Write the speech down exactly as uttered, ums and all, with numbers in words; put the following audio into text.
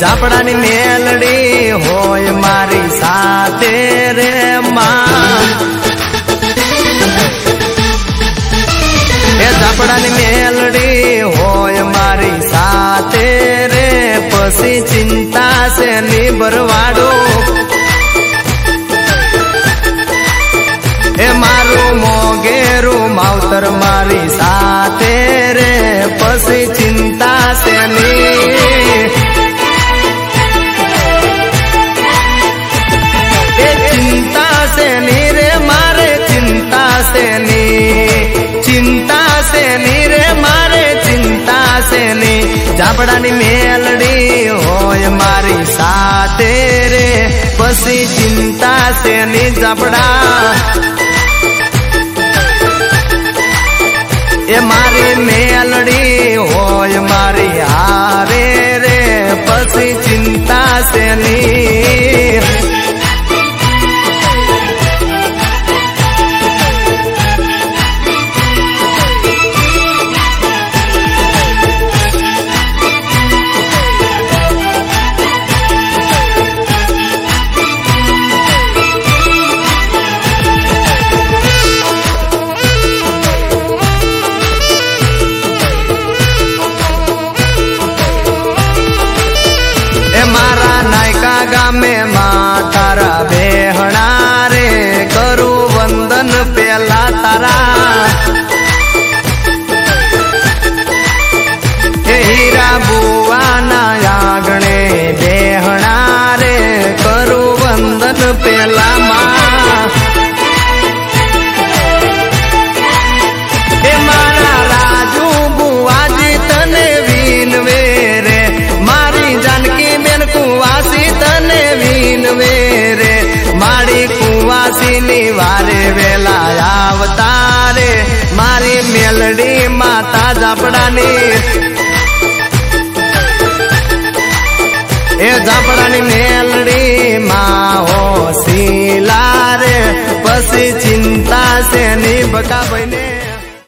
ઝાપડાની મેલડી હોય મારી સાથે રે માં એ ઝાપડાની મેલડી હોય મારી સાથે રે પછી ચિંતા છે નિભરવાડો એ મારું મોગેરું માવતર મારી સાથે રે પછી ચિંતા છે ની એ ચિંતા છે ની રે મારે ચિંતા છે ની ચિંતા છે ની રે મારે ચિંતા છે ની ઝાપડાની મેલડી હોય મારી સાથે રે પછી ચિંતા છે ની ઝાપડા એ મારી મેલડી હોય મારી હારે રે પછી ચિંતા છે ની ગામે માં તારા બેહણા રે કરું વંદન પેલા તારા એ હીરા બુવાના આંગણે બેહણા રે કરું વંદન પેલા માં એ મારા રાજુ બુવાજી તને વિનવે રે મારી જાનકી બેન કુવાસી તને વિનવે રે મારી કુવાસી ની વારે વેલા આવતા રે મારી મેલડી માતા ઝાપડાની એ ઝાપડાની મેલડી માં હો શીલા રે પછી ચિંતા છે ની બકા ભાઈને